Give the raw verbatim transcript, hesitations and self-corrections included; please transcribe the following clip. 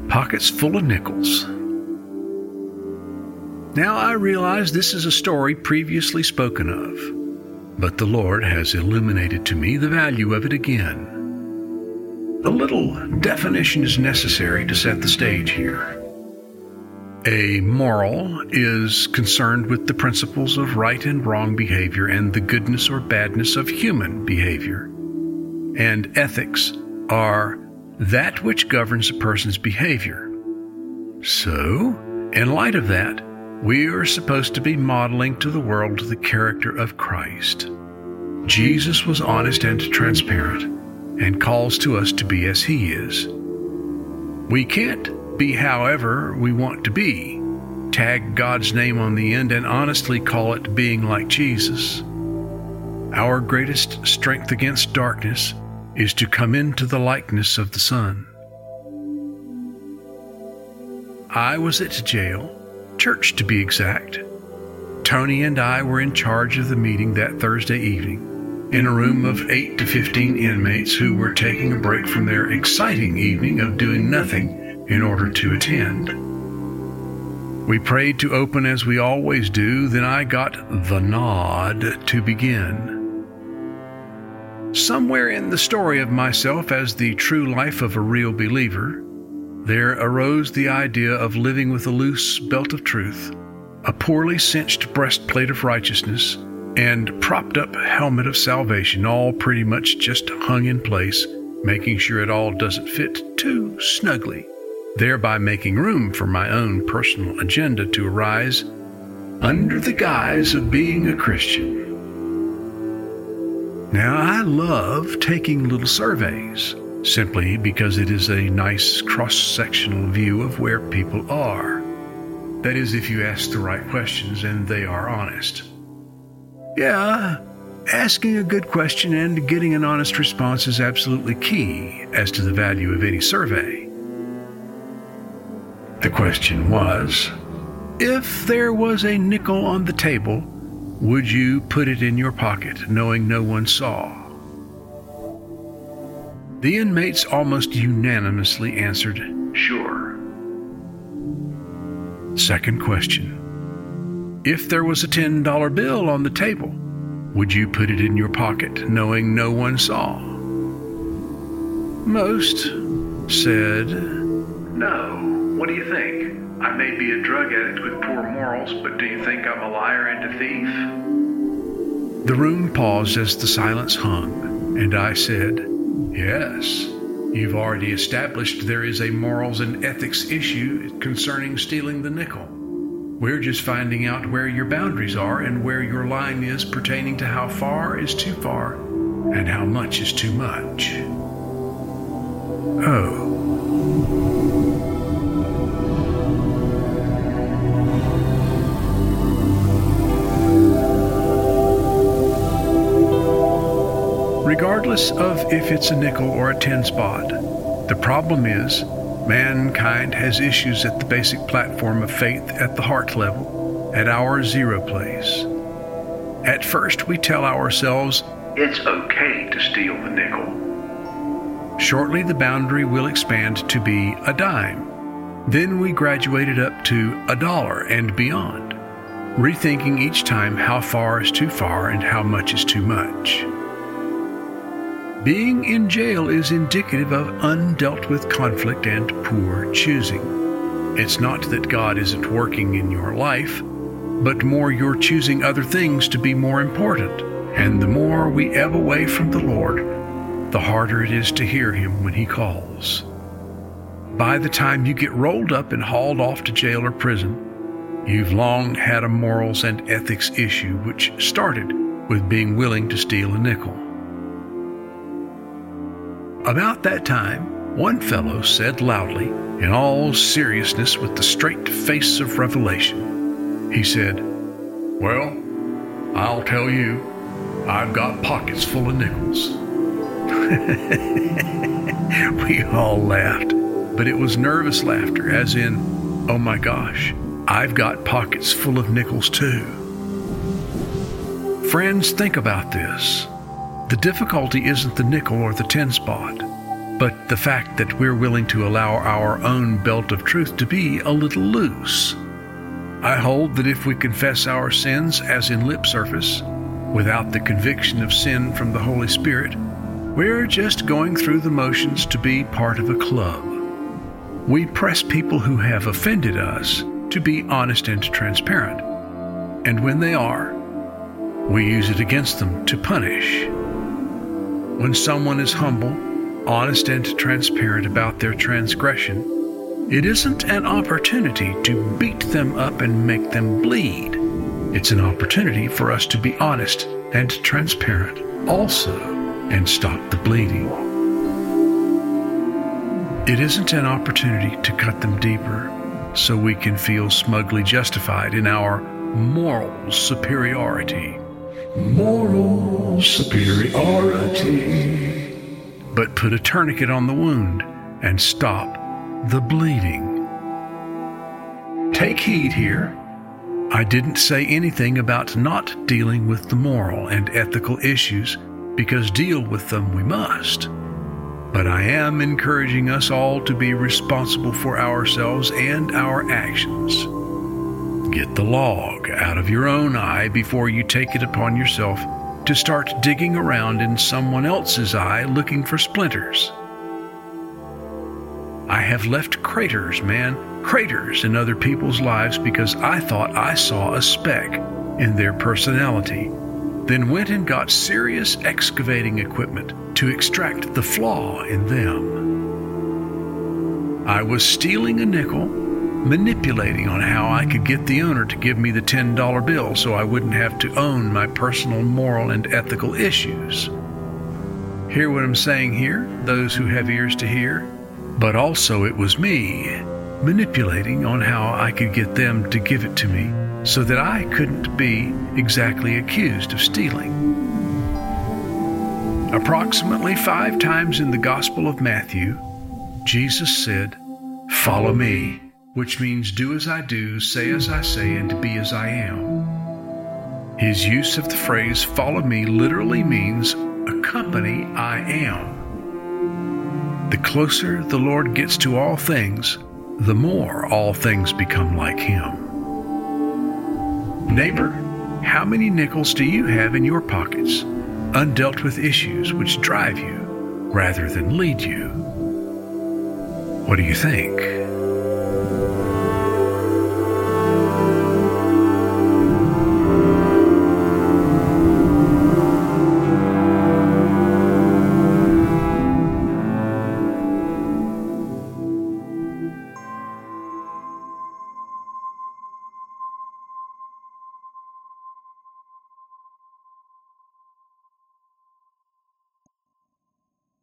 Pockets full of nickels. Now I realize this is a story previously spoken of, but the Lord has illuminated to me the value of it again. A little definition is necessary to set the stage here. A moral is concerned with the principles of right and wrong behavior and the goodness or badness of human behavior. And ethics are that which governs a person's behavior. So, in light of that, we are supposed to be modeling to the world the character of Christ. Jesus was honest and transparent, and calls to us to be as he is. We can't be however we want to be, tag God's name on the end, and honestly call it being like Jesus. Our greatest strength against darkness is to come into the likeness of the Son. I was at jail, church to be exact. Tony and I were in charge of the meeting that Thursday evening, in a room of eight to fifteen inmates who were taking a break from their exciting evening of doing nothing in order to attend. We prayed to open as we always do, then I got the nod to begin. Somewhere in the story of myself as the true life of a real believer, there arose the idea of living with a loose belt of truth, a poorly cinched breastplate of righteousness, and propped up helmet of salvation, all pretty much just hung in place, making sure it all doesn't fit too snugly, thereby making room for my own personal agenda to arise under the guise of being a Christian. Now, I love taking little surveys, simply because it is a nice cross-sectional view of where people are. That is, if you ask the right questions and they are honest. Yeah, asking a good question and getting an honest response is absolutely key as to the value of any survey. The question was, if there was a nickel on the table, would you put it in your pocket, knowing no one saw? The inmates almost unanimously answered, sure. Second question. If there was a ten dollar bill on the table, would you put it in your pocket, knowing no one saw? Most said, no. What do you think? I may be a drug addict with poor morals, but do you think I'm a liar and a thief? The room paused as the silence hung, and I said, yes. You've already established there is a morals and ethics issue concerning stealing the nickel. We're just finding out where your boundaries are and where your line is pertaining to how far is too far and how much is too much. Oh. Regardless of if it's a nickel or a ten spot, the problem is mankind has issues at the basic platform of faith at the heart level, at our zero place. At first, we tell ourselves, it's okay to steal the nickel. Shortly, the boundary will expand to be a dime. Then we graduate it up to a dollar and beyond, rethinking each time how far is too far and how much is too much. Being in jail is indicative of undealt with conflict and poor choosing. It's not that God isn't working in your life, but more you're choosing other things to be more important. And the more we ebb away from the Lord, the harder it is to hear Him when He calls. By the time you get rolled up and hauled off to jail or prison, you've long had a morals and ethics issue which started with being willing to steal a nickel. About that time, one fellow said loudly, in all seriousness with the straight face of revelation, he said, well, I'll tell you, I've got pockets full of nickels. We all laughed, but it was nervous laughter, as in, oh my gosh, I've got pockets full of nickels too. Friends, think about this. The difficulty isn't the nickel or the ten spot. but the fact that we're willing to allow our own belt of truth to be a little loose. I hold that if we confess our sins as in lip service, without the conviction of sin from the Holy Spirit, we're just going through the motions to be part of a club. We press people who have offended us to be honest and transparent, and when they are, we use it against them to punish. When someone is humble, honest and transparent about their transgression, it isn't an opportunity to beat them up and make them bleed. It's an opportunity for us to be honest and transparent also and stop the bleeding. It isn't an opportunity to cut them deeper so we can feel smugly justified in our moral superiority. Moral superiority. But put a tourniquet on the wound and stop the bleeding. Take heed here. I didn't say anything about not dealing with the moral and ethical issues, because deal with them we must. But I am encouraging us all to be responsible for ourselves and our actions. Get the log out of your own eye before you take it upon yourself to start digging around in someone else's eye looking for splinters. I have left craters, man, craters in other people's lives because I thought I saw a speck in their personality, then went and got serious excavating equipment to extract the flaw in them. I was stealing a nickel, manipulating on how I could get the owner to give me the ten dollar bill so I wouldn't have to own my personal moral and ethical issues. Hear what I'm saying here, those who have ears to hear? But also it was me manipulating on how I could get them to give it to me so that I couldn't be exactly accused of stealing. Approximately five times in the Gospel of Matthew, Jesus said, "Follow me," which means do as I do, say as I say, and be as I am. His use of the phrase "follow me" literally means accompany I am. The closer the Lord gets to all things, the more all things become like Him. Neighbor, how many nickels do you have in your pockets, undealt with issues which drive you rather than lead you? What do you think?